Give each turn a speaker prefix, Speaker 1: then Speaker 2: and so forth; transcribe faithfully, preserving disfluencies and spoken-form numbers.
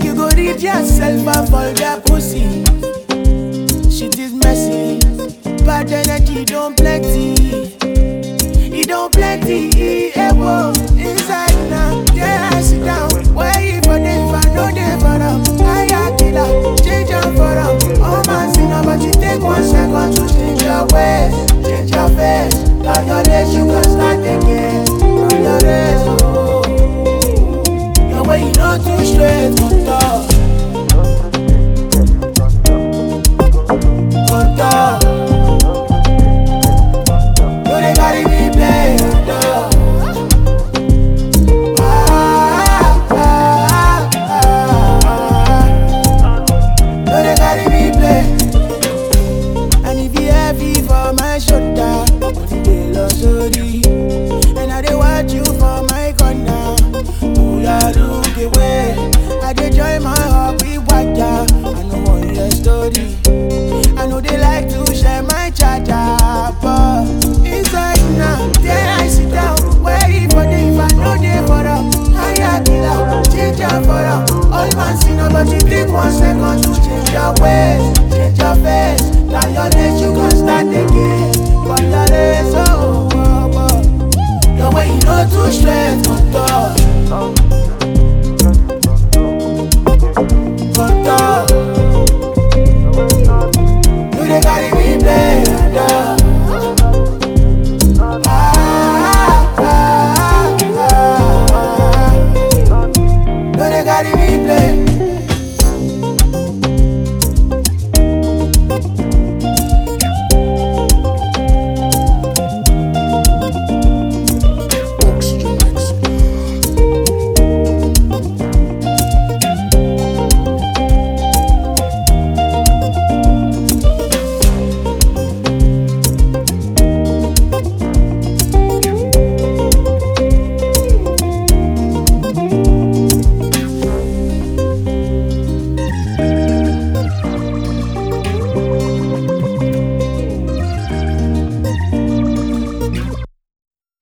Speaker 1: Like you go read yourself and fall that pussy. Shit is messy. Bad energy don't plenty. It don't plenty. Eh, whoa. Inside now, yeah, I sit down. Where you for them, if I know they for them. I got killer, change them for them. Oh man, see now, but you take one second to change your ways, change your face. Now your days you can start again. From your race, oh. Your way you know too straight, good talk. Good talk. No, they carry me play, dog. And I dey watch you for my corner. Pull ya look away. I dey join my heart with water. I know want your story. I know they like to share my charger, but inside now, there I sit down. Waiting for them, if I know they for them. I got killer, change your for them. All man see now, but you take one second to change your ways, change your face. Now your days you can start again. But your days, oh, oh, oh. Your way you know too straight, good talk. Good talk. You dey carry me play, dog. Ah, ah, ah, ah. You dey carry me play.